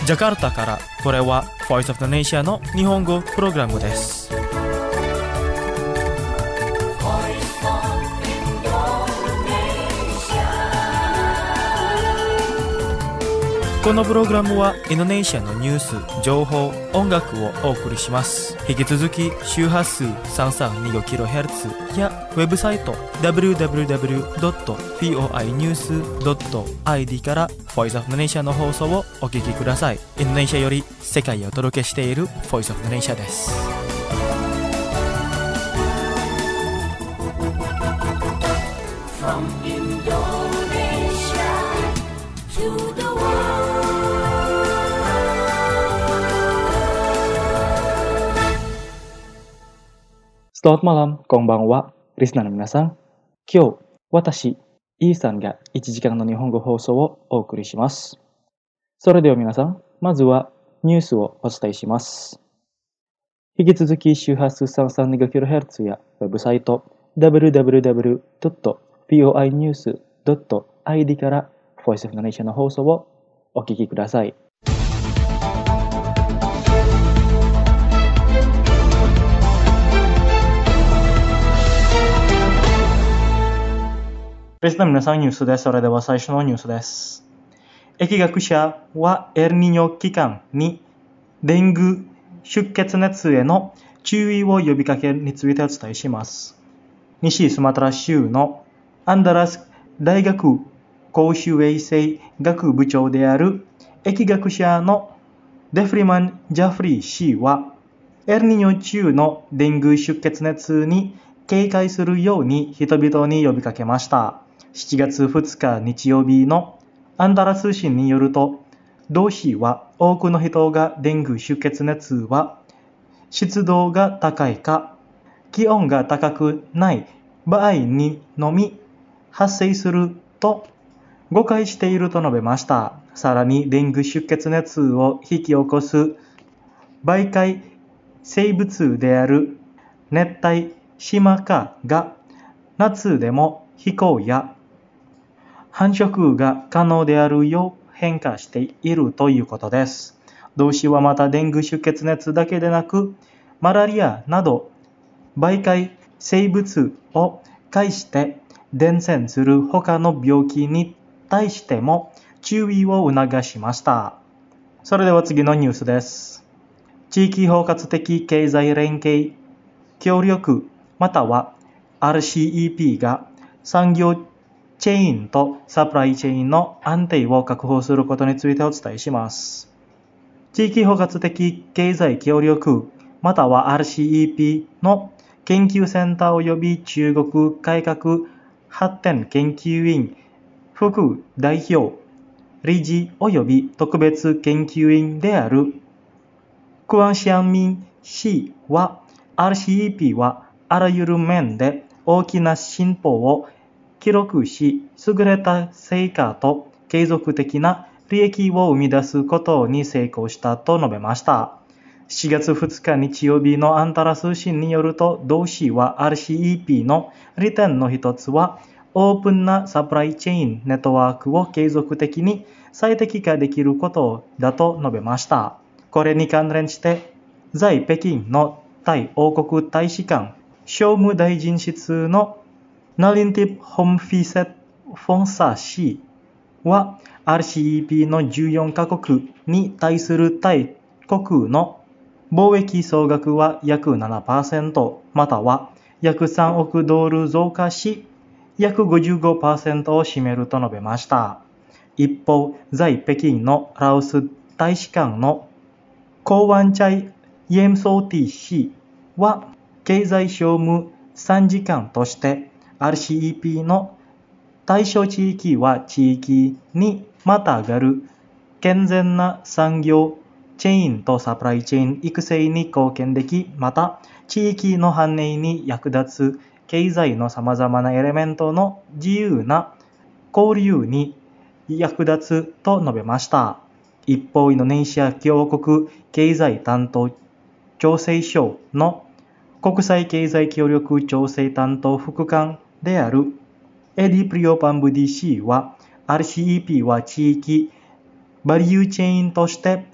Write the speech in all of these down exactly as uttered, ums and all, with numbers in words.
ジャカルタから、これは Voice of the Nation の日本語プログラムです。このプログラムはインドネシアのニュース、情報、音楽をお送りします。引き続き周波数 さんさんにごキロヘルツ やウェブサイト ダブリューダブリューダブリュードットフォーニュースドットアイディー から Voice of the Nation の放送をお聞きください。インドネシアより世界をお届けしている Voice of the Nation です。From Indonesia to the Selamat malam, konbanwa, listenerの皆さん。今日、私、イーさんがいちじかんの日本語放送をお送りします。それでは皆さん、まずはニュースをお伝えします。引き続き周波数 さんさんにごキロヘルツ やウェブサイト ダブリューダブリューダブリュードットフォーニュースドットアイディー から Voice of the Nation の放送をお聞きください。リスナーの皆さん、ニュースです。それでは最初のニュースです。疫学者はエルニーニョ期間にデング出血熱への注意を呼びかけについてお伝えします。西スマトラ州のアンダラス大学公衆衛生学部長である疫学者のデフリマン・ジャフリー氏は、エルニーニョ中のデング出血熱に警戒するように人々に呼びかけました。しちがつふつか日曜日のアンダラ通信によると、同氏は多くの人がデング出血熱は湿度が高いか気温が高くない場合にのみ発生すると誤解していると述べました。さらにデング出血熱を引き起こす媒介生物である熱帯シマカが夏でも飛行や繁殖が可能であるよう変化しているということです。同氏はまたデング出血熱だけでなく、マラリアなど媒介生物を介して伝染する他の病気に対しても注意を促しました。それでは次のニュースです。地域包括的経済連携協力または アールシーイーピー が産業チェーンとサプライチェーンの安定を確保することについてお伝えします。地域包括的経済協力または アールシーイーピー の研究センター及び中国改革発展研究院副代表理事及び特別研究員であるクアン・シャンミン氏は アールシーイーピー はあらゆる面で大きな進歩を記録し、優れた成果と継続的な利益を生み出すことに成功したと述べました。しちがつふつか日曜日のアンタラ通信によると、同氏は アールシーイーピー の利点の一つは、オープンなサプライチェーンネットワークを継続的に最適化できることだと述べました。これに関連して、在北京のタイ王国大使館商務大臣室のナリンティプ・ホムフィセット・フォンサ氏は アールシーイーピー のじゅうよんカ国に対するタイ国の貿易総額は約 ななパーセント または約さんおくドル増加し約 ごじゅうごパーセント を占めると述べました。一方、在北京のラオス大使館のコーワンチャイ・イエムソーティ氏は経済商務参事官としてアールシーイーピー の対象地域は地域にまたがる健全な産業チェーンとサプライチェーン育成に貢献でき、また地域の繁栄に役立つ経済のさまざまなエレメントの自由な交流に役立つと述べました。一方、インドネシア共和国経済担当調整省の国際経済協力調整担当副官であるエディ・プリオ・パンブディ氏は アールシーイーピー は地域バリューチェーンとして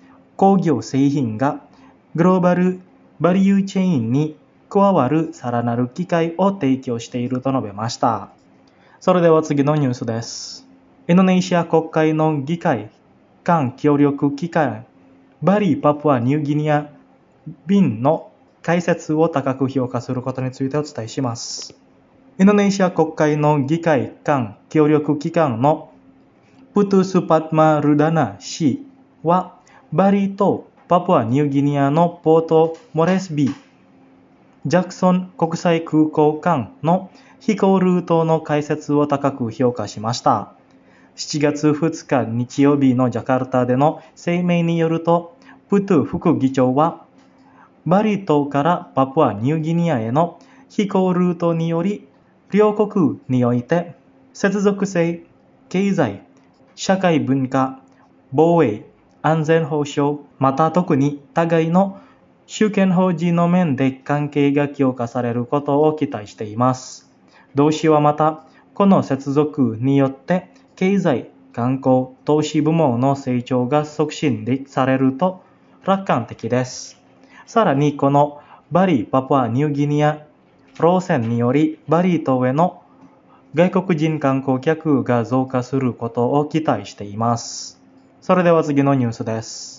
工業製品がグローバルバリューチェーンに加わるさらなる機会を提供していると述べました。それでは次のニュースです。インドネシア国会の議会間協力機関バリー・パプアニューギニア便の開設を高く評価することについてお伝えします。インドネシア国会の議会間協力機関のプトゥスパトマ・ルダナ氏はバリーとパプアニューギニアのポートモレスビー、ジャクソン国際空港間の飛行ルートの開設を高く評価しました。しちがつふつか日曜日のジャカルタでの声明によると、プトゥ副議長は、バリ島からパプアニューギニアへの飛行ルートにより、両国において接続性、経済、社会文化、防衛、安全保障、また特に互いの主権保持の面で関係が強化されることを期待しています。同氏はまた、この接続によって経済、観光、投資部門の成長が促進されると楽観的です。さらにこのバリー・パプアニューギニア路線によりバリ島への外国人観光客が増加することを期待しています。それでは次のニュースです。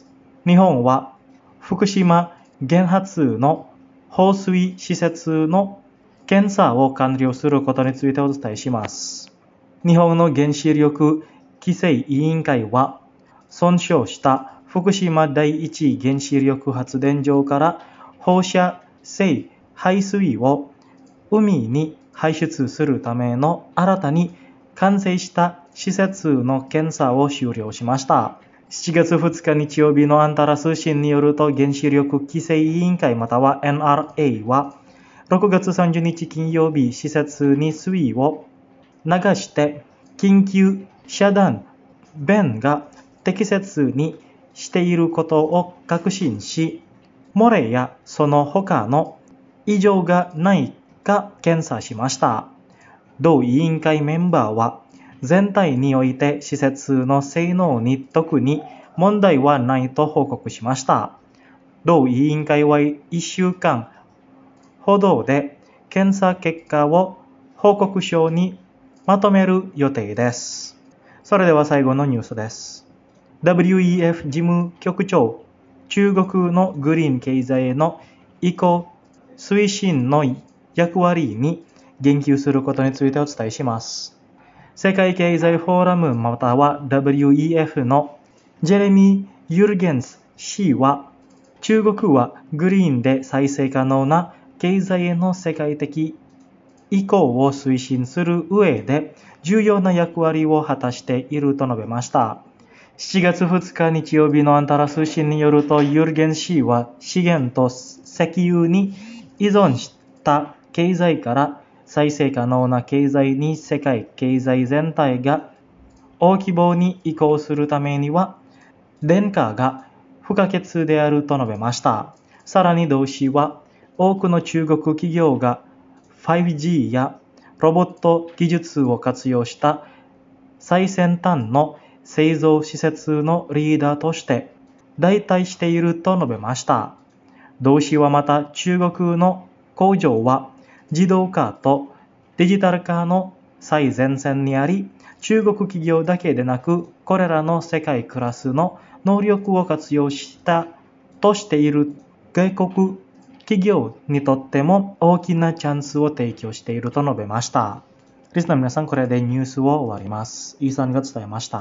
日本は福島原発の放水施設の検査を完了することについてお伝えします。日本の原子力規制委員会は、損傷した福島第一原子力発電所から放射性排水を海に排出するための新たに完成した施設の検査を終了しました。しちがつふつか日曜日のアンタラ通信によると、原子力規制委員会または エヌアールエー は、ろくがつさんじゅうにち金曜日、施設に水を流して緊急遮断弁が適切にしていることを確信し、漏れやその他の異常がないか検査しました。同委員会メンバーは、全体において施設の性能に特に問題はないと報告しました。同委員会はいっしゅうかんほどで検査結果を報告書にまとめる予定です。それでは最後のニュースです。ダブリューイーエフ 事務局長、中国のグリーン経済への移行推進の役割に言及することについてお伝えします。世界経済フォーラムまたは ダブリューイーエフ のジェレミー・ユルゲンス氏は、中国はグリーンで再生可能な経済への世界的移行を推進する上で重要な役割を果たしていると述べました。しちがつふつか日曜日のアンタラ通信によると、ユルゲン氏は資源と石油に依存した経済から再生可能な経済に世界経済全体が大規模に移行するためには電化が不可欠であると述べました。さらに同氏は、多くの中国企業が ファイブジー やロボット技術を活用した最先端の製造施設のリーダーとして代替していると述べました。同氏はまた、中国の工場は自動化とデジタル化の最前線にあり、中国企業だけでなく、これらの世界クラスの能力を活用したとしている外国企業にとっても大きなチャンスを提供していると述べました。リスナーの皆さん、これでニュースを終わります。イーさんが伝えました。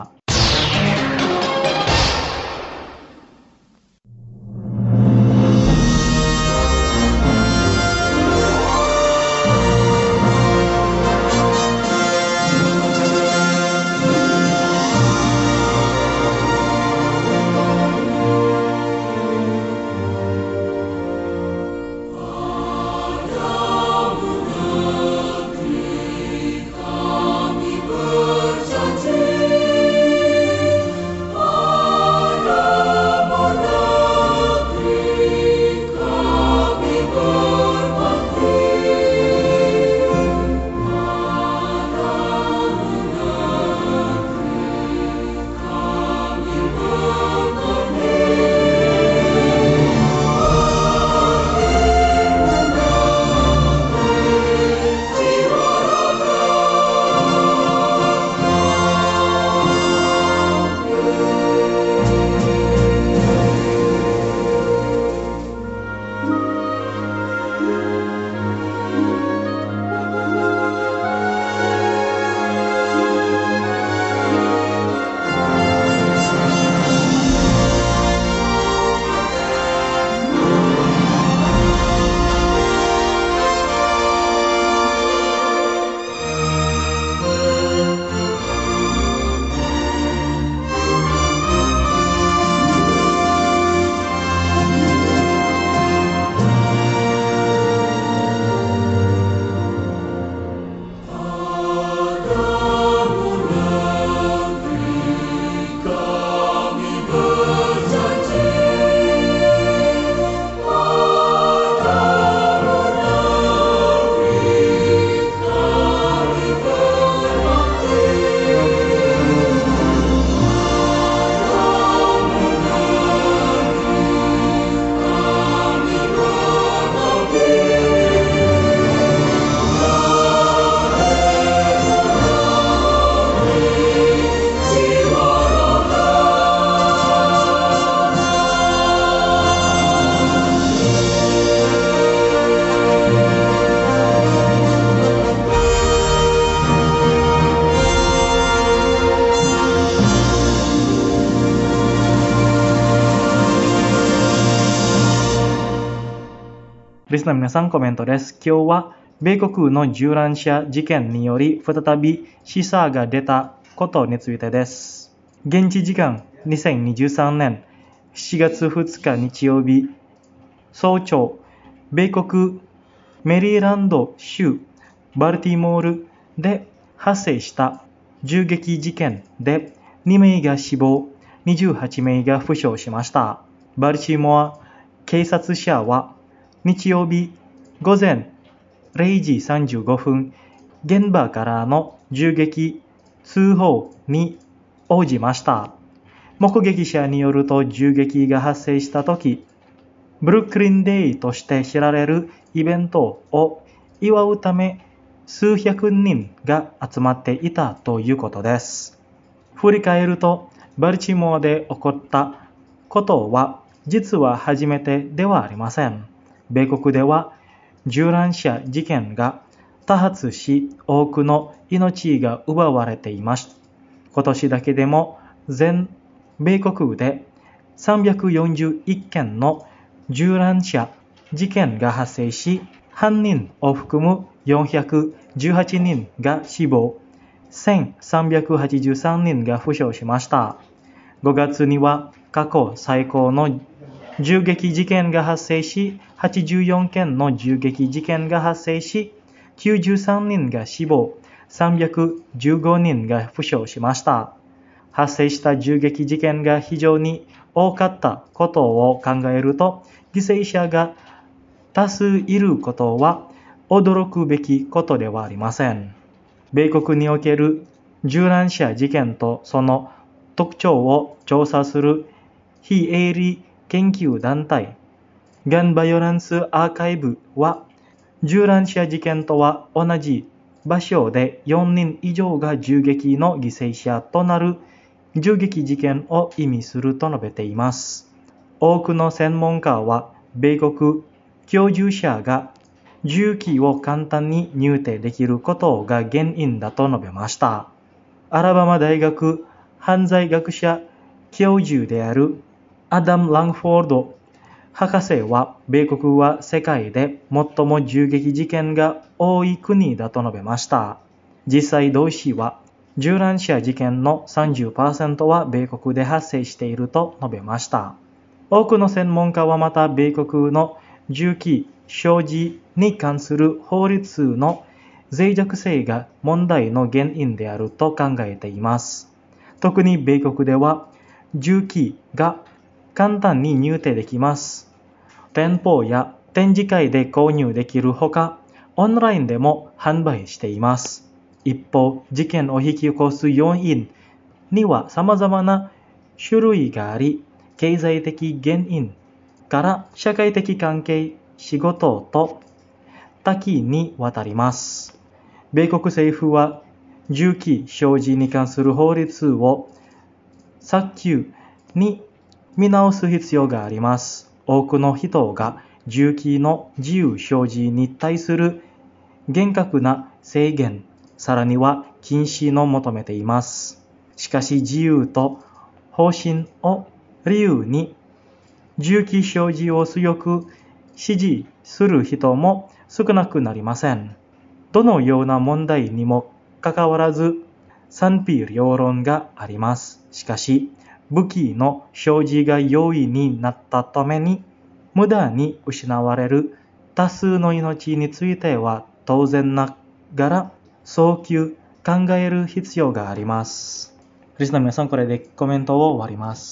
スの皆さんコメントです。今日は米国の銃乱射事件により再び死者が出たことについてです。現地時間にせんにじゅうさんねんしちがつふつか日曜日早朝、米国メリーランド州バルティモールで発生した銃撃事件でにめいが死亡、にじゅうはちめいが負傷しました。バルティモア警察車は日曜日午前れいじさんじゅうごふん、現場からの銃撃通報に応じました。目撃者によると銃撃が発生したとき、ブルックリンデイとして知られるイベントを祝うため数百人が集まっていたということです。振り返ると、バルチモアで起こったことは実は初めてではありません。米国では銃乱射事件が多発し、多くの命が奪われています。今年だけでも全米国でさんびゃくよんじゅういっけんの銃乱射事件が発生し、犯人を含むよんひゃくじゅうはちにんが死亡、せんさんびゃくはちじゅうさんにんが負傷しました。ごがつには過去最高の銃撃事件が発生し、はちじゅうよんけんの銃撃事件が発生し、きゅうじゅうさんにんが死亡、さんびゃくじゅうごにんが負傷しました。発生した銃撃事件が非常に多かったことを考えると、犠牲者が多数いることは驚くべきことではありません。米国における銃乱射事件とその特徴を調査する非営利研究団体ガンバイオレンスアーカイブは、銃乱射事件とは同じ場所でよにん以上が銃撃の犠牲者となる銃撃事件を意味すると述べています。多くの専門家は、米国居住者が銃器を簡単に入手できることが原因だと述べました。アラバマ大学犯罪学者教授であるアダム・ランフォード博士は、米国は世界で最も銃撃事件が多い国だと述べました。実際同市は、銃乱射事件の さんじゅっパーセント は米国で発生していると述べました。多くの専門家はまた、米国の銃器所持に関する法律の脆弱性が問題の原因であると考えています。特に米国では銃器が簡単に入手できます。店舗や展示会で購入できるほか、オンラインでも販売しています。一方、事件を引き起こす要因には様々な種類があり、経済的原因から社会的関係、仕事と多岐にわたります。米国政府は銃器所持に関する法律を早急に見直す必要があります。多くの人が銃器の自由所持に対する厳格な制限、さらには禁止を求めています。しかし自由と方針を理由に銃器所持を強く支持する人も少なくなりません。どのような問題にもかかわらず賛否両論があります。しかし、武器の所持が容易になったために無駄に失われる多数の命については当然ながら早急考える必要があります。リスナーの皆さん、これでコメントを終わります。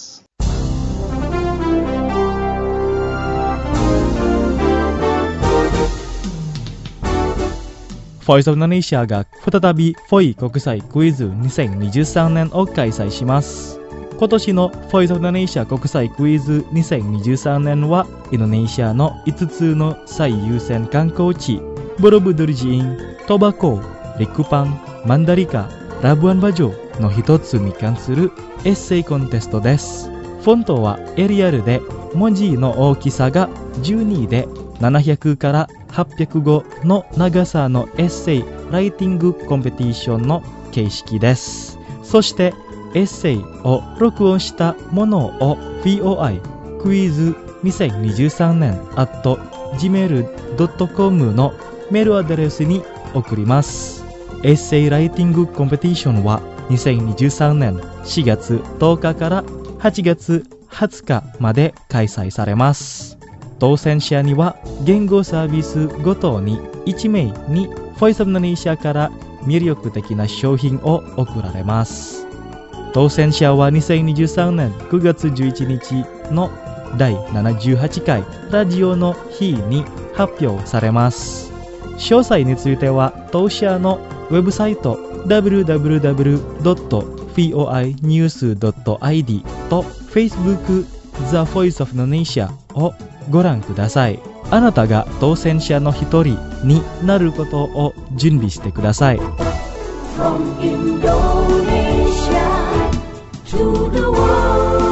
ボイスオブインドネシアが再びフォイ国際クイズにせんにじゅうさんねんを開催します。今年のボイスオブインドネシア国際クイズにせんにじゅうさんねんは、インドネシアのいつつの最優先観光地、ボロブドゥルジイン、トバコ、リクパン、マンダリカ、ラブアンバジョの一つに関するエッセイコンテストです。フォントはエリアルで、文字の大きさがじゅうにでななひゃくからはっぴゃくごの長さのエッセイライティングコンペティションの形式です。そしてエッセイを録音したものを ブイオーアイ クイズにせんにじゅうさんねん at ジーメールドットコム のメールアドレスに送ります。エッセイライティングコンペティションはにせんにじゅうさんねんしがつとおかからはちがつはつかまで開催されます。当選者には言語サービスごとにいちめいにボイスオブインドネシアから魅力的な商品を贈られます。当選者はにせんにじゅうさんねんくがつじゅういちにちのだいななじゅうはちかいラジオの日に発表されます。詳細については当社のウェブサイト ダブリューダブリューダブリュードットフォイニュースドットアイディー と Facebook The Voice of Indonesia をご覧ください。あなたが当選者の一人になることを準備してください。 From Indonesia to the world.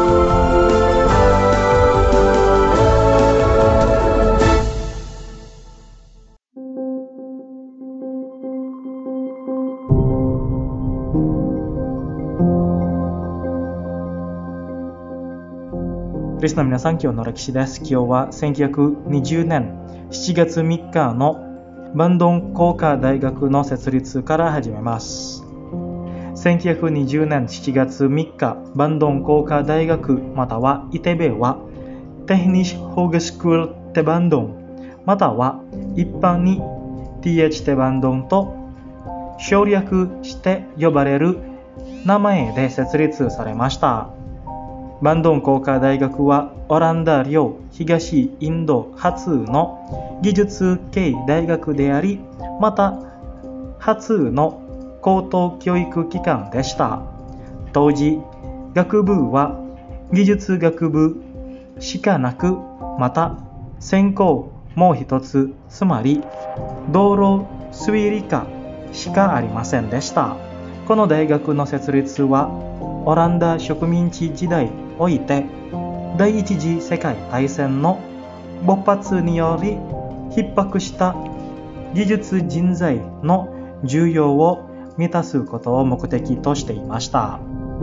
リスナーの皆さん、今日の歴史です。今日はせんきゅうひゃくにじゅうねんしちがつみっかのバンドン工科大学の設立から始めます。せんきゅうひゃくにじゅうねんしちがつみっか、バンドン工科大学またはイテベはTeknisch Hogeschool Te Bandungまたは一般に ティーエイチ Te Bandung と省略して呼ばれる名前で設立されました。バンドン工科大学はオランダ領東インド初の技術系大学であり、また初の高等教育機関でした。当時、学部は技術学部しかなく、また専攻もう一つ、つまり道路推理科しかありませんでした。この大学の設立はオランダ植民地時代において第一次世界大戦の勃発により逼迫した技術人材の需要を満たすことを目的としていました。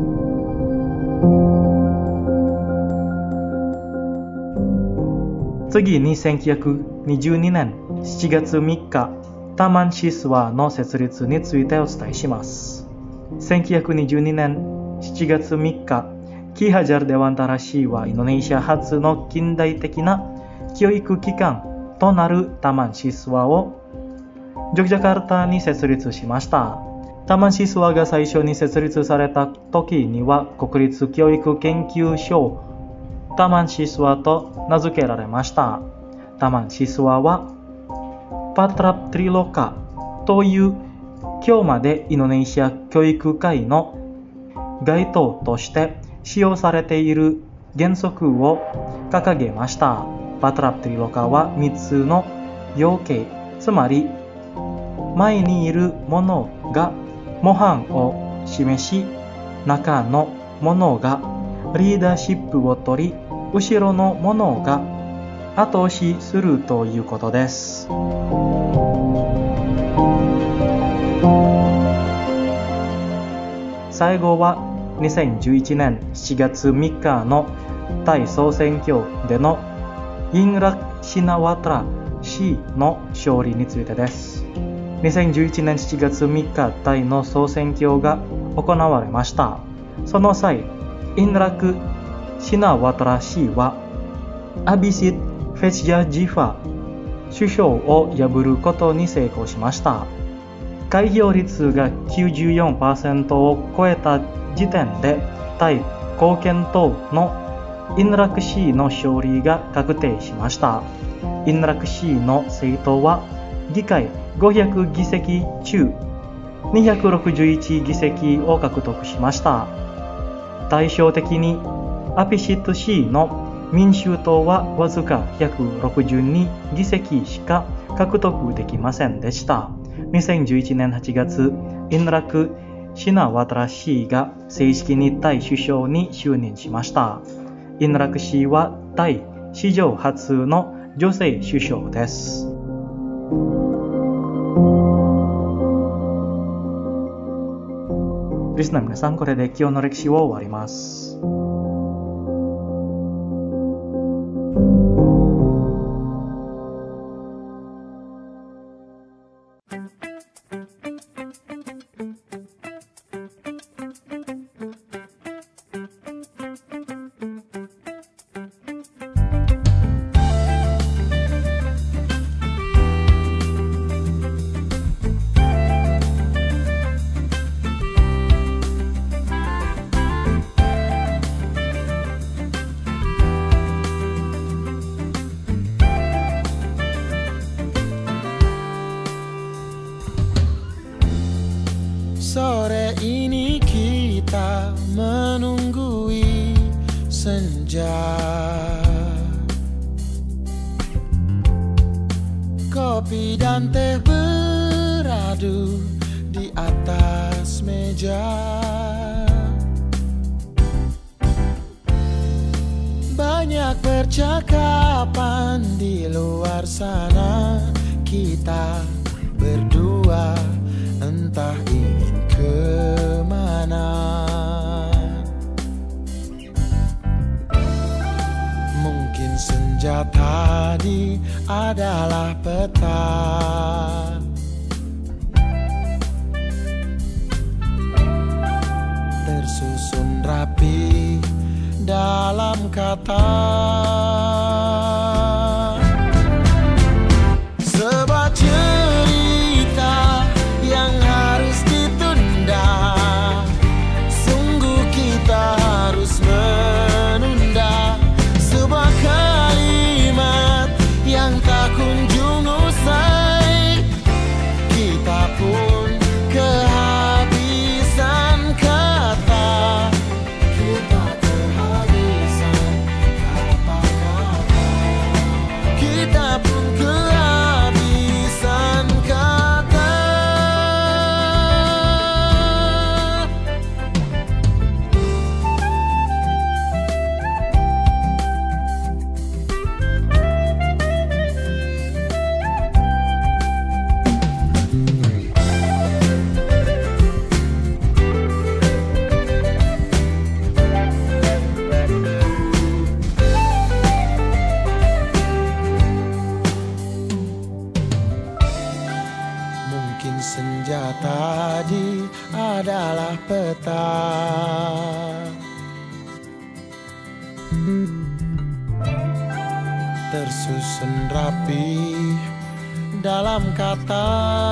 次にせんきゅうひゃくにじゅうにねんしちがつみっか、タマンシスワの設立についてお伝えします。せんきゅうひゃくにじゅうにねんしちがつみっか、キハジャルデワンタラシーはインドネシア初の近代的な教育機関となるタマンシスワをジョグジャカルタに設立しました。タマンシスワが最初に設立された時には国立教育研究所タマンシスワと名付けられました。タマンシスワはパトラプトリロカという今日までインドネシア教育界の該当として使用されている原則を掲げました。パトラプトリロカはみっつの要件、つまり前にいるものが模範を示し、中のものがリーダーシップを取り、後ろのものが後押しするということです。最後はにせんじゅういちねんしちがつみっかのタイ総選挙でのインラク・シナワトラ氏の勝利についてです。にせんじゅういちねんしちがつみっか、タイの総選挙が行われました。その際、インラク・シナワトラ氏はアビシット・フェチヤ・ジファ首相を破ることに成功しました。開票率が きゅうじゅうよんパーセント を超えた時点でタイ貢献党のインラク氏の勝利が確定しました。インラク氏の政党は議会ごひゃくぎせき中にひゃくろくじゅういちぎせきを獲得しました。対照的にアピシット氏の民衆党はわずかひゃくろくじゅうにぎせきしか獲得できませんでした。にせんじゅういちねんはちがつ、インラク・シナワトラ氏が正式にタイ首相に就任しました。インラク氏はタイ史上初の女性首相です。リスナーの皆さん、これで今日の歴史を終わります。 Sore ini kita menunggui senja. Kopi dan teh beradu di atas meja. Banyak percakapan di luar sana. Kita berdua entah ingin kemana. Mungkin senja tadi adalah peta. Tersusun rapi dalam kata. Sebuah cerita yang harus ditunda. Sungguh kita harus menunda. Sebuah kalimat yang tak kunjung usai. Kita pun kehabisan kata. Kita kehabisan kata-kata. Kita pun kehabisan kata. Mungkin senja tadi adalah peta. Tersusun rapi dalam kata.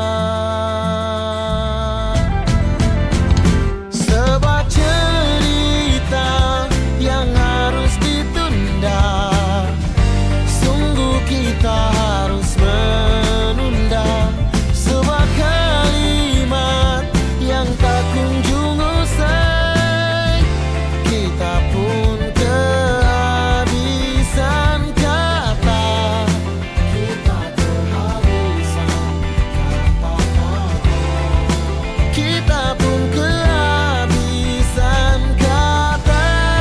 Sebuah cerita yang harus ditunda. Sungguh kita harus menunda. Sebuah kalimat yang tak kunjung usai. Kita pun kehabisan kata. Kita kehabisan kata-kata. Kita pun kehabisan kata.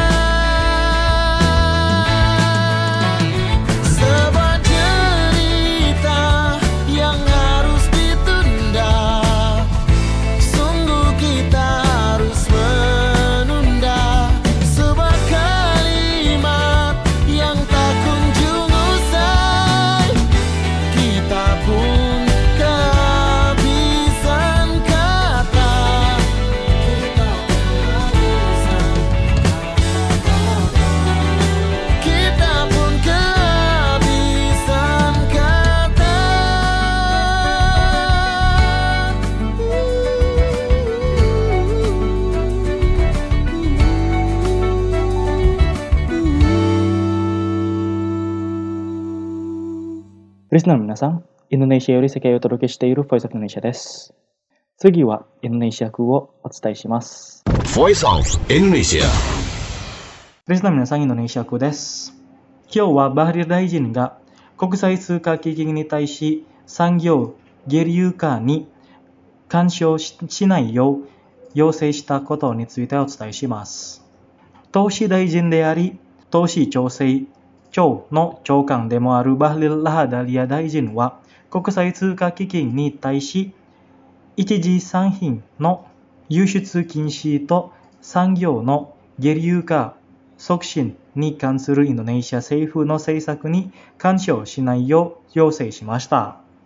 Sebuah cerita yang harus ditunda. Sungguh kita harus menunda. Sebuah kalimat yang tak kunjung usai. Kita pun kehabisan kata. Kita kehabisan kata-kata. Kita pun kehabisan kata. Listener の皆さん、インドネシアより世界をお届けしている Voice of Indonesia です。次はインドネシア風をお伝えします。 Voice of Indonesia. リスナーの皆さん、インドネシア風です。今日はバハリ大臣が国際通貨基金に対し産業原油価に干渉しないよう要請したことについてお伝えします。投資大臣であり、投資調整庁の長官でもあるバハリル・ラハダリア大臣は国際通貨基金に対し一次産品の輸出禁止と産業の原油価促進に関するインドネシア政府の政策に干渉しないよう要請しました。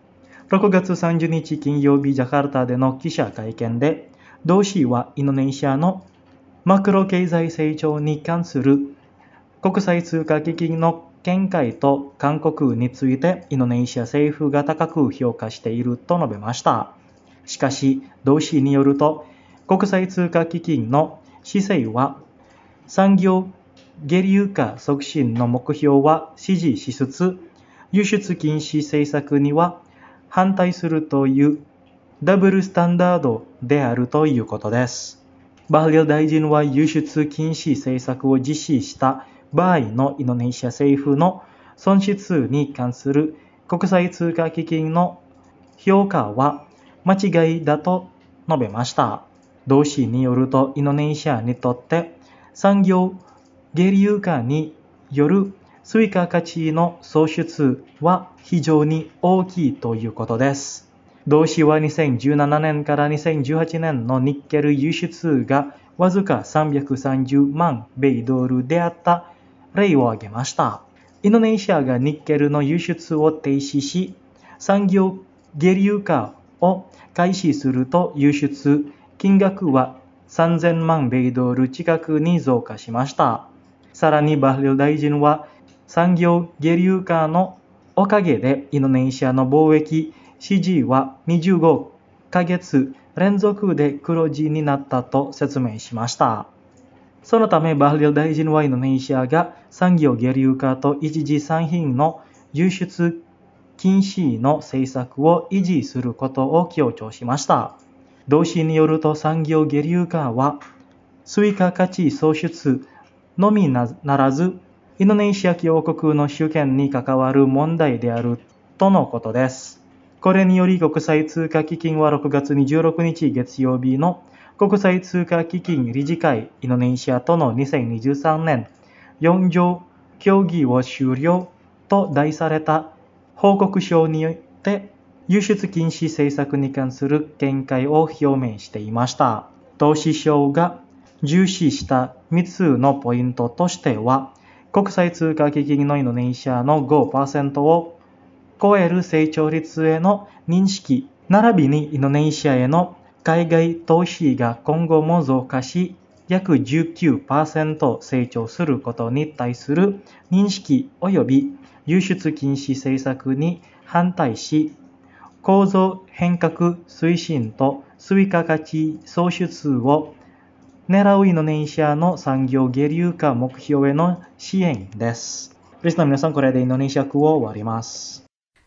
ろくがつさんじゅうにち金曜日ジャカルタでの記者会見で、同氏はインドネシアのマクロ経済成長に関する国際通貨基金の見解と勧告についてインドネシア政府が高く評価していると述べました。しかし、同氏によると、国際通貨基金の姿勢は産業下流化促進の目標は支持しつつ、輸出禁止政策には反対するというダブルスタンダードであるということです。バハリル大臣は輸出禁止政策を実施した場合のインドネシア政府の損失に関する国際通貨基金の評価は間違いだと述べました。同氏によると、インドネシアにとって産業下流化による追加価値の創出は非常に大きいということです。同氏はにせんじゅうななねんからにせんじゅうはちねんのニッケル輸出がわずかさんびゃくさんじゅうまんべいドルであった例を挙げました。インドネシアがニッケルの輸出を停止し、産業下流化を開始すると輸出金額はさんぜんまんべいドル近くに増加しました。さらにバハリル大臣は、産業下流化のおかげでインドネシアの貿易支持はにじゅうごかげつ連続で黒字になったと説明しました。そのためバハリル大臣はインドネシアが産業下流化と一次産品の輸出禁止の政策を維持することを強調しました。同氏によると、産業下流化は追加価値創出のみならず、インドネシア共和国の主権に関わる問題であるとのことです。これにより国際通貨基金はろくがつにじゅうろくにち月曜日の国際通貨基金理事会インドネシアとのにせんにじゅうさんねんよん条協議を終了と題された報告書によって輸出禁止政策に関する見解を表明していました。投資省が重視したみっつのポイントとしては、国際通貨基金のインドネシアの ごパーセント を超える成長率への認識、並びにインドネシアへの海外投資が今後も増加し、約 じゅうきゅうパーセント 成長することに対する認識及び輸出禁止政策に反対し、構造変革推進と追加価値創出を狙うインドネシアの産業下流化目標への支援です。リスナーの皆さん、これでインドネシア語を終わります。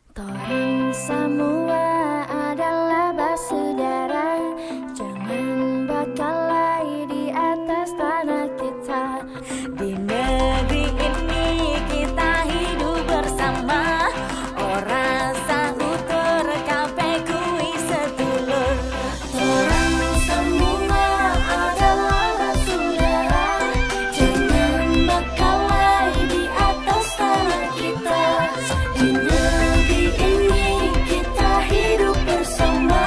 Orang semua adalah bersaudara, jangan berkelahi di atas tanah kita. Di negeri ini kita hidup bersama, orang sautur kabeh kuwi sedulur. Orang semua adalah bersaudara, jangan berkelahi di atas tanah kita. Di negeri ini kita hidup bersama,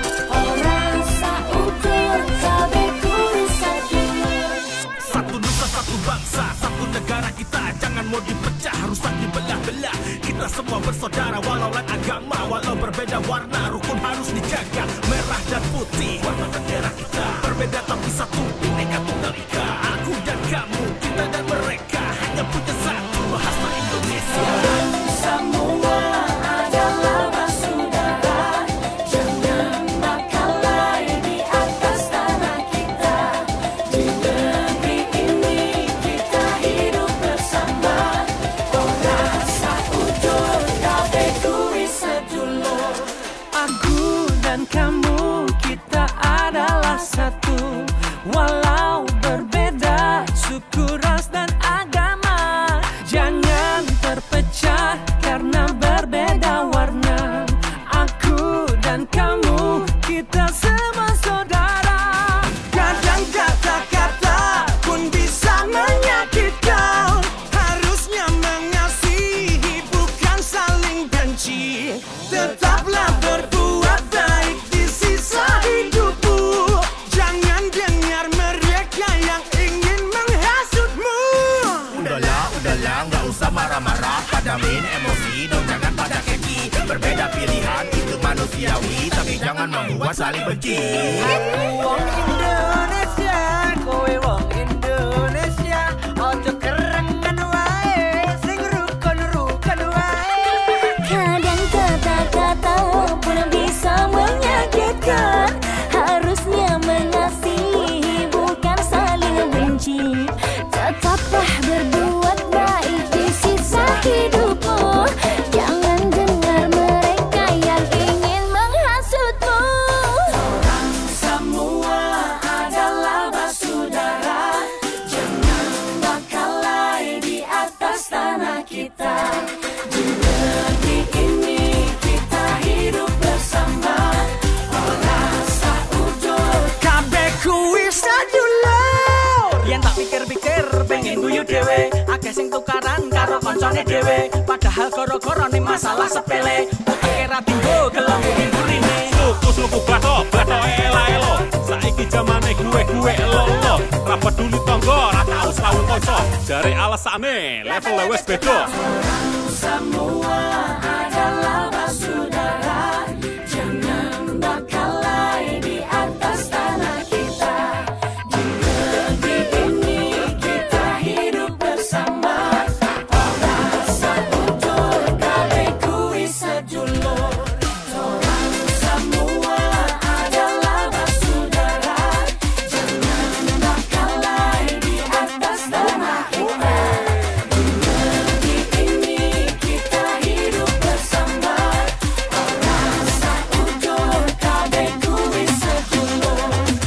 orang sautur kabeh kuwi sedulur. Satu nusa, satu bangsa, satu negara kita. Jangan mau dipecah, rusak dibelah-belah. Kita semua bersaudara walau lain agama, walau berbeda warna, rukun harus dijaga. Merah dan putih, warna bendera kita. Berbeda tapi satu, Bhinneka Tunggal Ika. Aku dan kamu, kita dan mereka, hanya punya satu bahasa Indonesia. Semua adalah bersaudara, jangan berkelahi di atas tanah kita. Di negeri ini kita hidup bersama, orang sautur kabeh kuwi sedulur. Aku dan kamu, kita adalah satu. Walau berbeda suku, ras dan agama, jangan terpecah karena berbeda warna. Aku dan kamu, kita semua saudara. Kadang kata-kata pun bisa menyakitkan. Harusnya mengasihi, bukan saling benci. Tetaplah berbuat baik di sisa hidupmu. Jangan dengar mereka yang ingin menghasutmu. membuat saling benci. Wong Indonesia, kowe wong Indonesia, ojo kerengan wae, sing rukun-rukun wae. Kadang kata-kata pun bisa menyakitkan. Harusnya mengasihi bukan saling benci. Tetaplah berbuat baik di sisa hidupmu. Jangan dengar mereka yang ingin menghasutmu. Orang semua adalah bersaudara. Jangan berkelahi di atas tanah kita. Di negeri ini kita hidup bersama. Orang saudara kabeh kuwi sadulur. Yen tak pikir-pikir pengen guyu dhewe, akeh sing tukaran karo koncone dhewe. Padahal gara-garane masalah sepele, uteke ra tinggo gelem ngurine. Suku-suku bato, bato ela-elo. Saiki zamane gue-gue lo-lo. Ra peduli tangga, ra tau sawu kanca. Jare alasane level wis beda. Semua adalah bersaudara. Jangan berkelahi di atas tanah kita. Di negeri ini kita hidup bersama. Orang saudara kabeh kuwi sedulur. Orang semua adalah bersaudara. Jangan berkelahi di atas tanah kita. Di negeri ini kita hidup bersama. Orang saudara kabeh kuwi sedulur.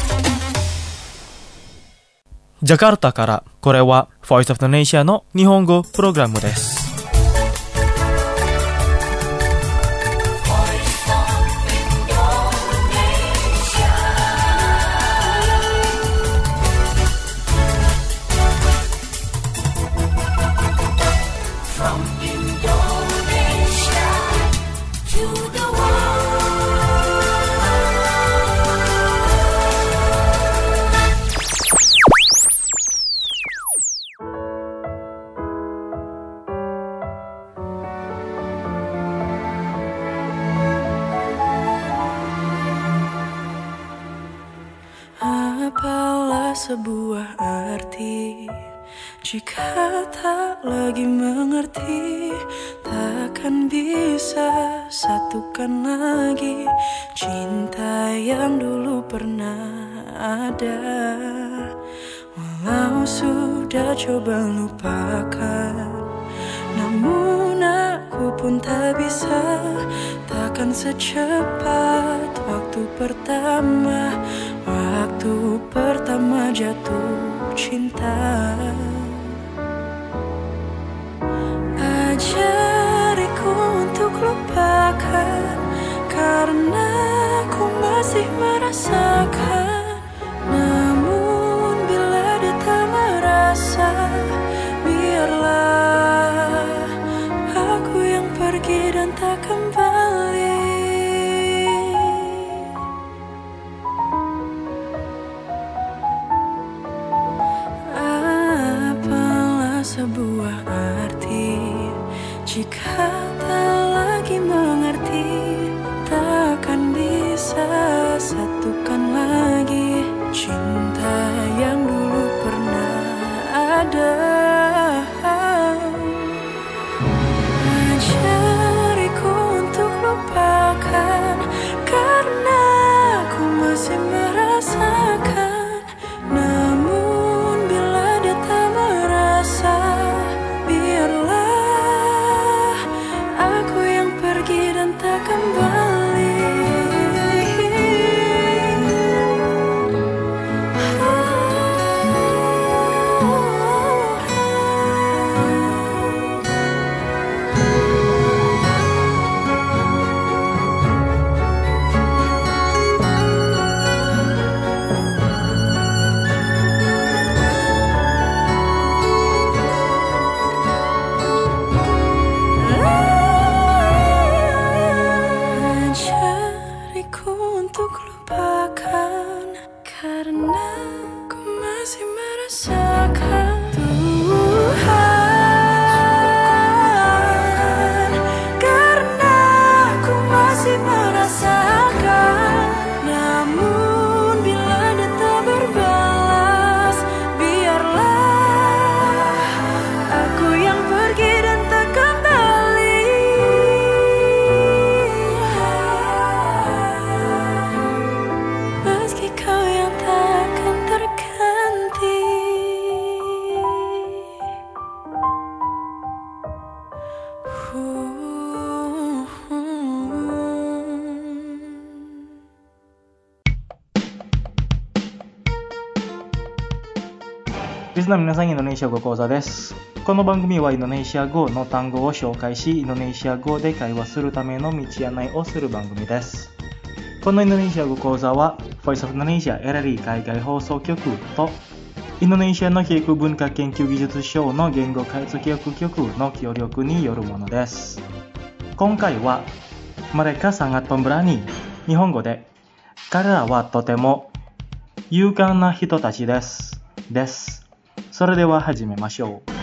Jakarta からこれは Voice of Indonesia の日本語プログラムです。 From Indonesia to the world. Apalah sebuah arti jika tak lagi mengerti? Takkan bisa satukan lagi cinta yang dulu pernah ada. Walau sudah coba lupakan, namun aku pun tak bisa. Takkan secepat waktu pertama, waktu pertama jatuh cinta. Ajariku untuk lupakan, karena ku masih merasakan. Namun bila dia tak merasa, biarlah aku yang pergi dan tak kembali. Apalah sebuah arti jika tak lagi mengerti? Takkan bisa satukan lagi cinta yang dulu pernah ada. Ajariku untuk lupakan, karena aku masih merasakan. Namun bila dia tak merasa, biarlah aku yang pergi dan tak kembali. Ajariku untuk lupakan, karena ku masih merasakan. Tuhan, karena ku masih merasakan. リスナーの皆さん、インドネシア語講座です。この番組はインドネシア語の単語を紹介し、インドネシア語で会話するための道案内をする番組です。このインドネシア語講座は Voice of Indonesia エルアールイー 海外放送局とインドネシアの教育文化研究技術省の言語開発教育局の協力によるものです。今回はMereka sangat pemberani、日本語で彼らはとても勇敢な人たちです。です。それでは始めましょう。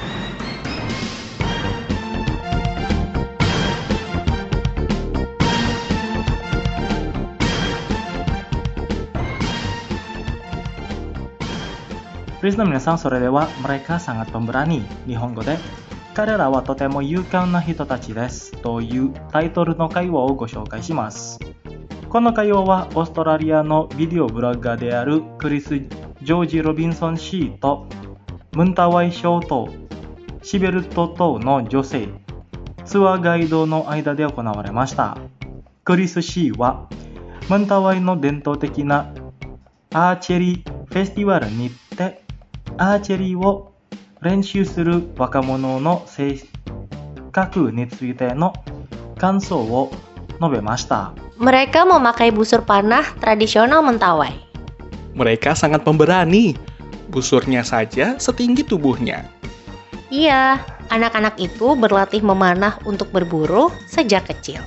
リスナーの皆さん、それではMereka sangat pemberani、日本語で彼らはとても勇敢な人たちですというタイトルの会話をご紹介します。この会話はオーストラリアのビデオブロガーであるクリス・ジョージ・ロビンソン氏とムンタワイ省とシベルト島の女性ツアーガイドの間で行われました。クリス氏はムンタワイの伝統的なアーチェリーフェスティバルに行ってアーチェリーを練習する若者の性格についての感想を述べました。 Mereka memakai busur panah tradisional Mentawai. Mereka sangat pemberani. Busurnya saja setinggi tubuhnya. Iya, anak-anak itu berlatih memanah untuk berburu sejak kecil.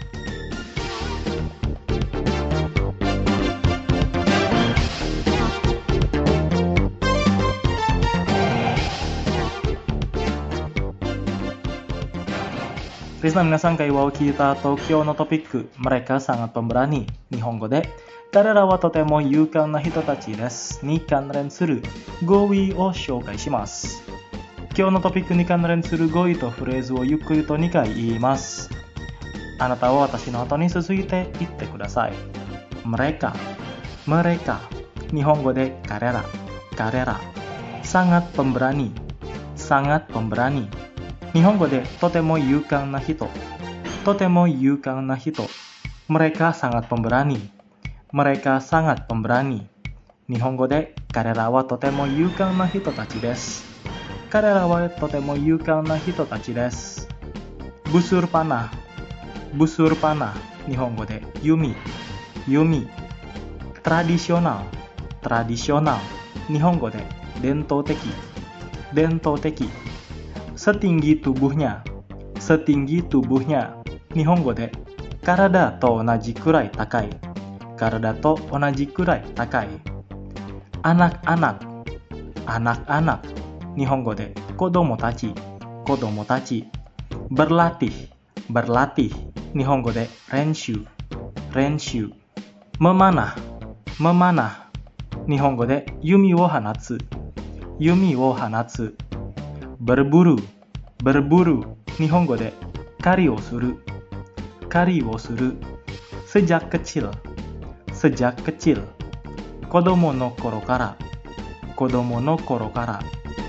Listener 皆さん、会話を聞いた後、今日のトピック、Mereka sangat pemberani、日本語で彼らはとても勇敢な人たちですに関連する語彙を紹介します。今日のトピックに関連する語彙とフレーズをゆっくりとにかい言います。あなたは私の後に続いて言ってください。Mereka、Mereka、日本語で彼ら、彼ら、sangat pemberani、sangat pemberani、日本語でとても勇敢な人、とても勇敢な人、Mereka sangat pemberani、Mereka sangat pemberani、日本語で彼らはとても勇敢な人たちです。彼らはとても勇敢な人たちです。Busur panah、busur panah、日本語で弓、弓、tradisional、tradisional、日本語で伝統的、伝統的、setinggi tubuhnya、setinggi tubuhnya、日本語で体と同じくらい高い、体と同じくらい高い。anak-anak、anak-anak、日本語で子供たち、子供たち。berlatih、berlatih、日本語で練習、練習。memanah、memanah、日本語で弓を放つ、弓を放つ。berburu、berburu、日本語で狩りをする、狩りをする。sejak kecil、sejak kecil、子供の頃から、子供の頃から。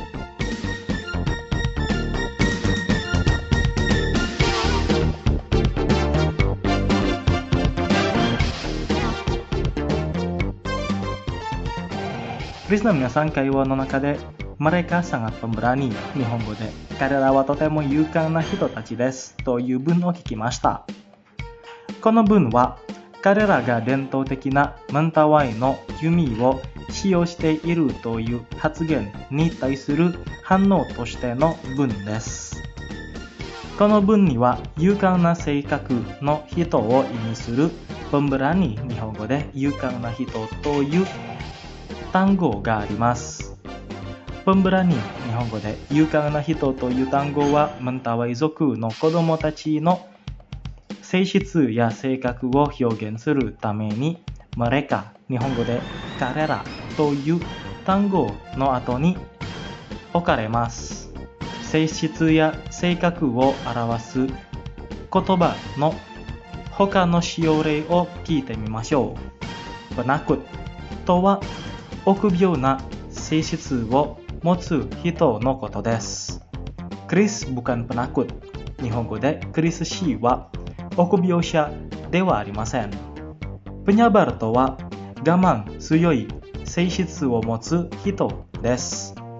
リスナーの皆さん、会話の中でMereka sangat pemberani、日本語で彼らはとても勇敢な人たちですという文を聞きました。この文は彼らが伝統的なムンタワイの弓を使用しているという発言に対する反応としての文です。この文には勇敢な性格の人を意味するpemberani、日本語で勇敢な人という単語があります。pemberani、日本語で勇敢な人という単語はムンタワイ族の子供たちの性質や性格を表現するためにMereka、日本語で彼らという単語の後に置かれます。性質や性格を表す言葉の他の使用例を聞いてみましょう。penakutとは臆病な性質を持つ人のことです。Chris bukan penakut、日本語でクリス氏は臆病者ではありません。penyabarとは我慢強い性質を持つ人です。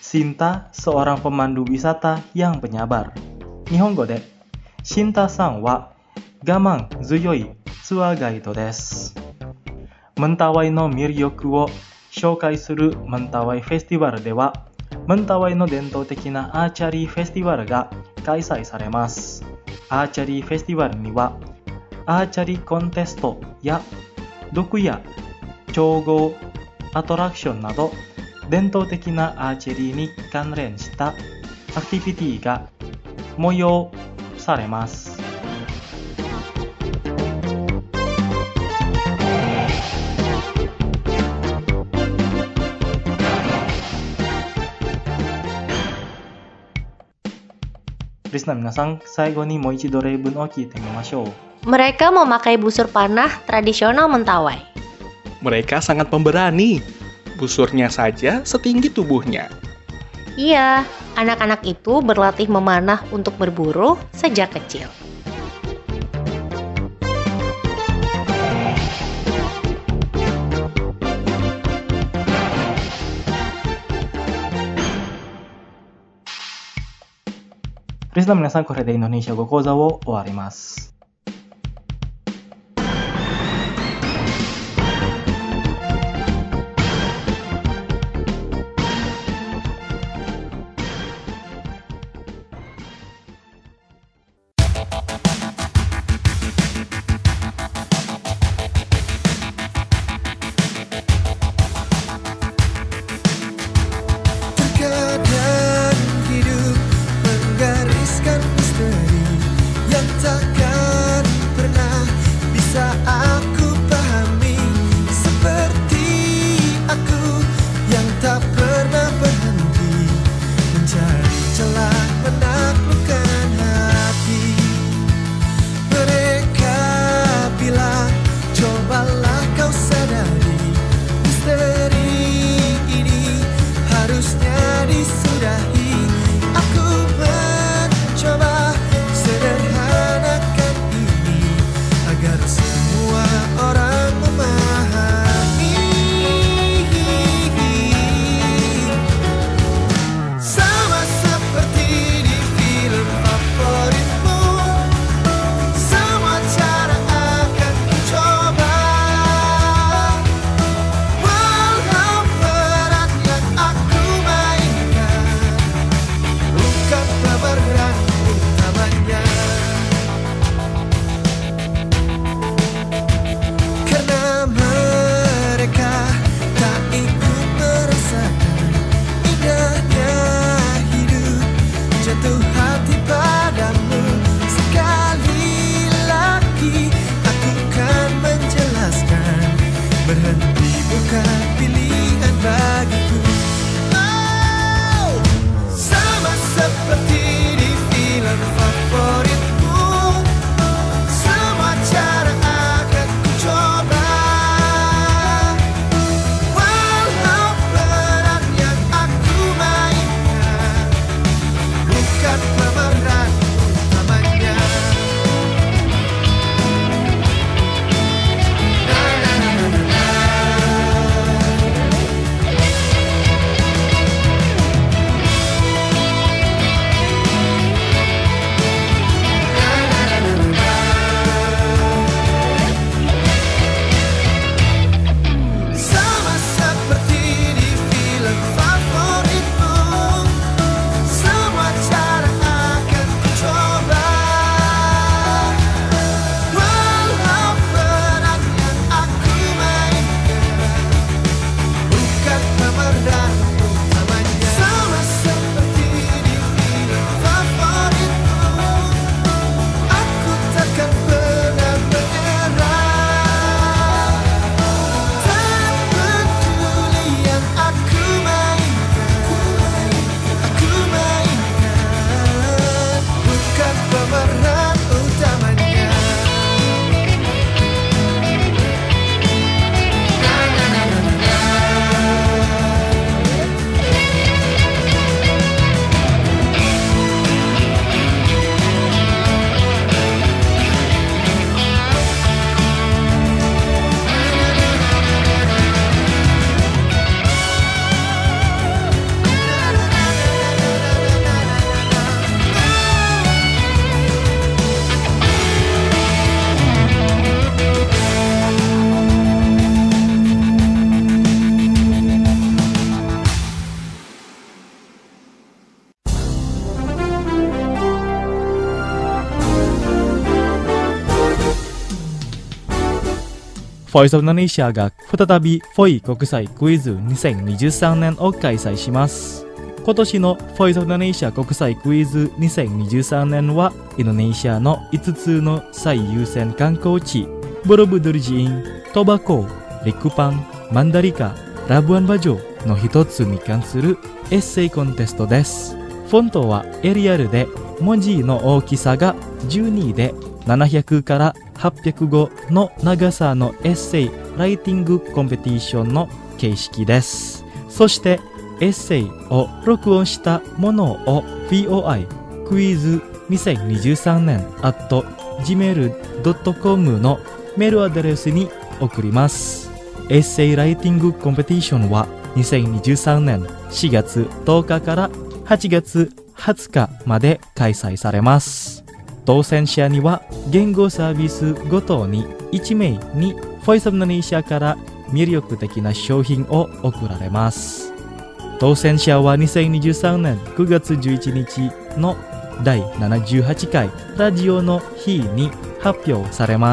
Shinta seorang pemandu wisata yang penyabar. Nihongo de, Shinta-san wa gaman zuyoi tsua gaido desu. Mentawai no miryoku wo shoukai suru Mentawai Festival では、Mentawaiの伝統的なアーチャリーフェスティバルが開催されます。アーチャリーフェスティバルには、アーチャリーコンテストや毒や調合、アトラクションなど伝統的なアーチェリーに関連したアクティビティが催されます。リスナー皆さん、最後にもう一度例文を聞いてみましょう。 Mereka memakai busur panah tradisional Mentawai. Mereka sangat pemberani. Busurnya saja setinggi tubuhnya. Iya, anak-anak itu berlatih memanah untuk berburu sejak kecil. Listener 皆さん、これでインドネシア語講座を終わります。 Voice of Indonesia が再びフォイ国際クイズにせんにじゅうさんねんを開催します。今年の Voice of Indonesia 国際クイズにせんにじゅうさんねんはインドネシアのいつつの最優先観光地ボロブドル寺院、トバコ、リクパン、マンダリカ、ラブアンバジョの一つに関するエッセイコンテストです。フォントはエリアルで文字の大きさがじゅうにでななひゃくからはっぴゃくごの長さのエッセイライティングコンペティションの形式です。そしてエッセイを録音したものを ブイオーアイ クイズにせんにじゅうさんねん アット ジーメール ドット コム のメールアドレスに送ります。エッセイライティングコンペティションはにせんにじゅうさんねんしがつとおかからはちがつはつかまで開催されます。当選者には言語サービスごとにいちめいに Voice of Indonesia から魅力的な商品を贈られます。当選者はにせんにじゅうさんねんくがつじゅういちにちのだいななじゅうはちかいラジオの日に発表されます。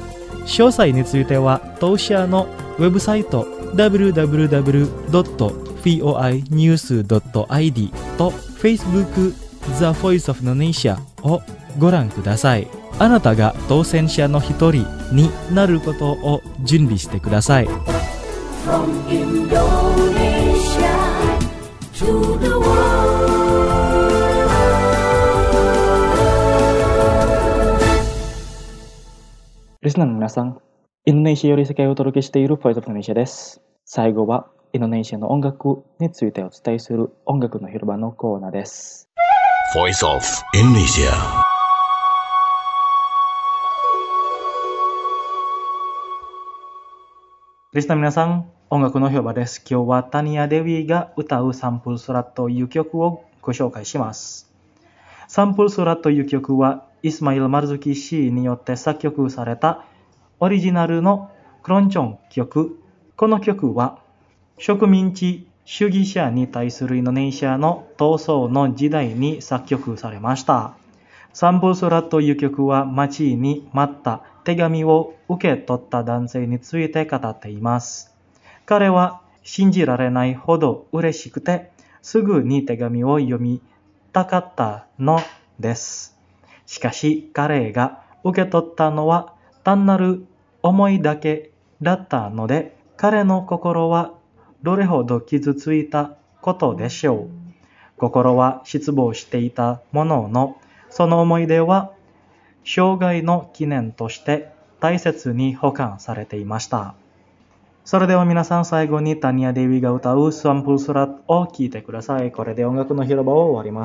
詳細については当社のウェブサイト ダブリューダブリューダブリュードットフォイニュースドットアイディー と Facebook The Voice of Indonesia をご覧ください。あなたが当選者の一人になることを準備してください。 From Indonesia to the world. リスナーの皆さん、インドネシアより世界をお届けしている Voice of Indonesia です。最後はインドネシアの音楽についてお伝えする音楽の広場のコーナーです。 Voice of Indonesia。 リスナーの皆さん、音楽の広場です。今日はタニア・デビーが歌うサンプルスラという曲をご紹介します。サンプルスラという曲はイスマイル・マルズキ氏によって作曲されたオリジナルのクロンチョン曲。この曲は植民地主義者に対するインドネシアの闘争の時代に作曲されました。サンプルスラという曲は待ちに待った手紙を受け取った男性について語っています。彼は信じられないほど嬉しくてすぐに手紙を読みたかったのです。しかし彼が受け取ったのは単なる思いだけだったので、彼の心はどれほど傷ついたことでしょう。心は失望していたものの、その思い出は生涯の記念として大切に保管されていました。それでは皆さん、最後にタニア・デビーが歌うサンプルスラを聴いてください。これで音楽の広場を終わります。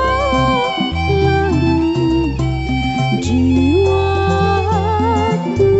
Jiwaku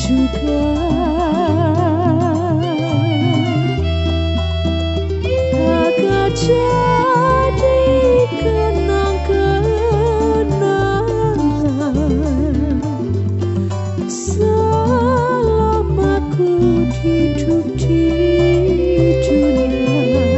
juga agak jadi kenang-kenangan selama ku hidup di dunia.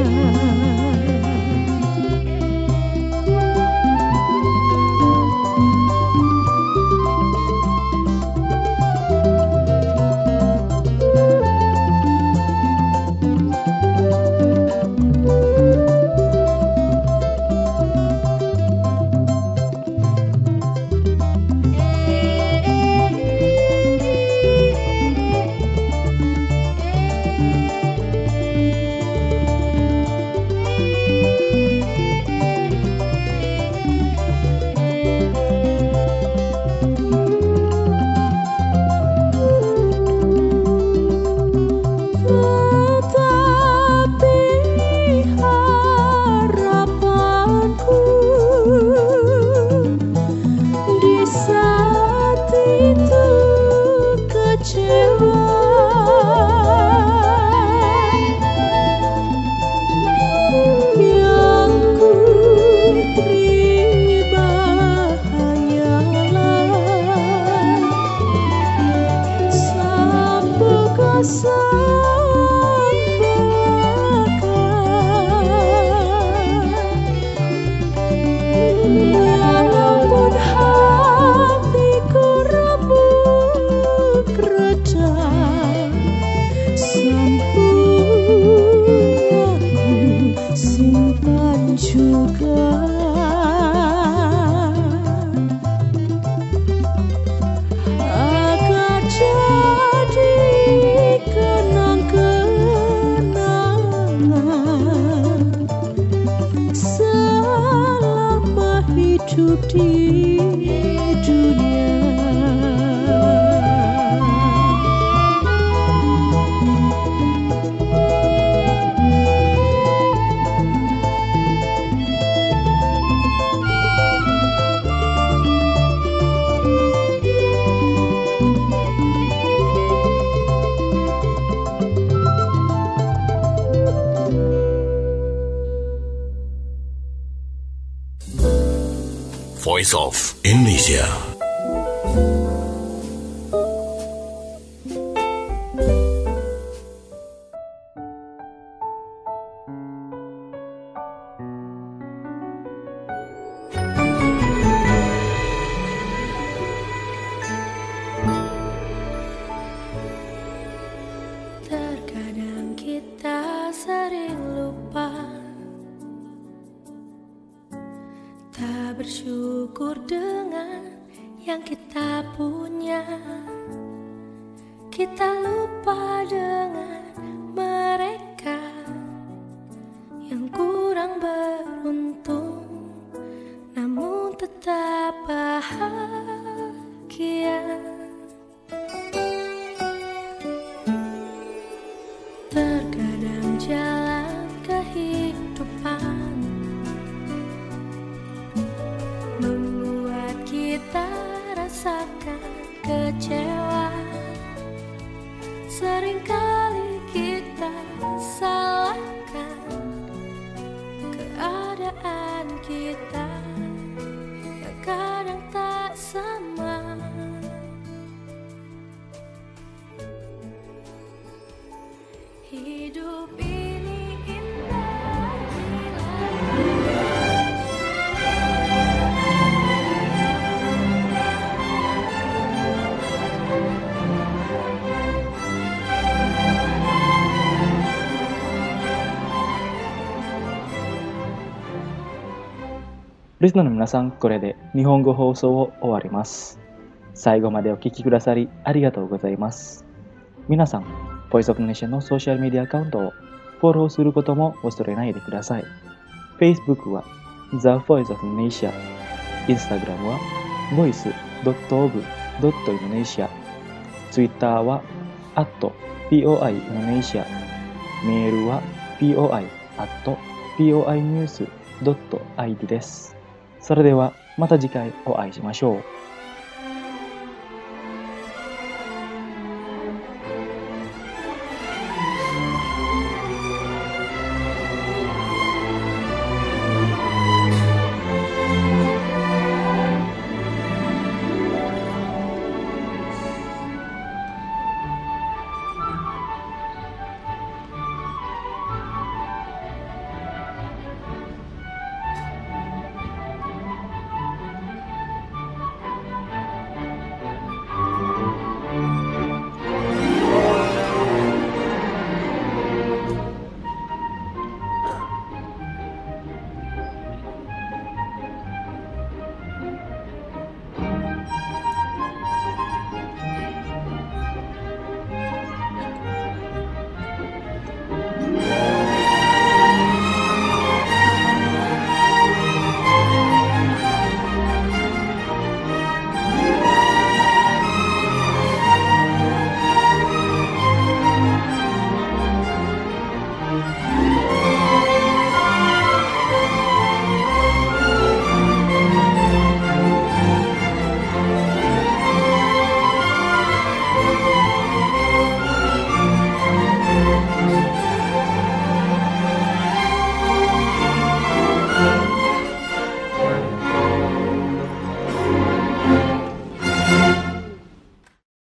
Walaupun hatiku remuk reda, sempurnaku simpan juga. Agar jadi kenang-kenangan selama hidup di dunia. Voice of Indonesia. Terkadang kita sering lupa, tak bersyukur dengan yang kita punya. Kita lupa dengan mereka yang kurang beruntung, namun tetap bahagia. Terkadang jalan kehidupan membuat kita rasakan kecewa. Seringkali kita salahkan keadaan kita yang kadang tak sama. Hidup ini indah リスナーの皆さん、これで日本語放送を終わります。最後までお聞きくださりありがとうございます。皆さん、Voice of Indonesia のソーシャルメディアアカウントをフォローすることも忘れないでください。Facebook は The Voice of Indonesia、Instagram は ボイスドットオブドットインドネシア、Twitter は アットポイ Indonesia、メールは ポイ アットポイニュースドットアイディー です。それではまた次回お会いしましょう。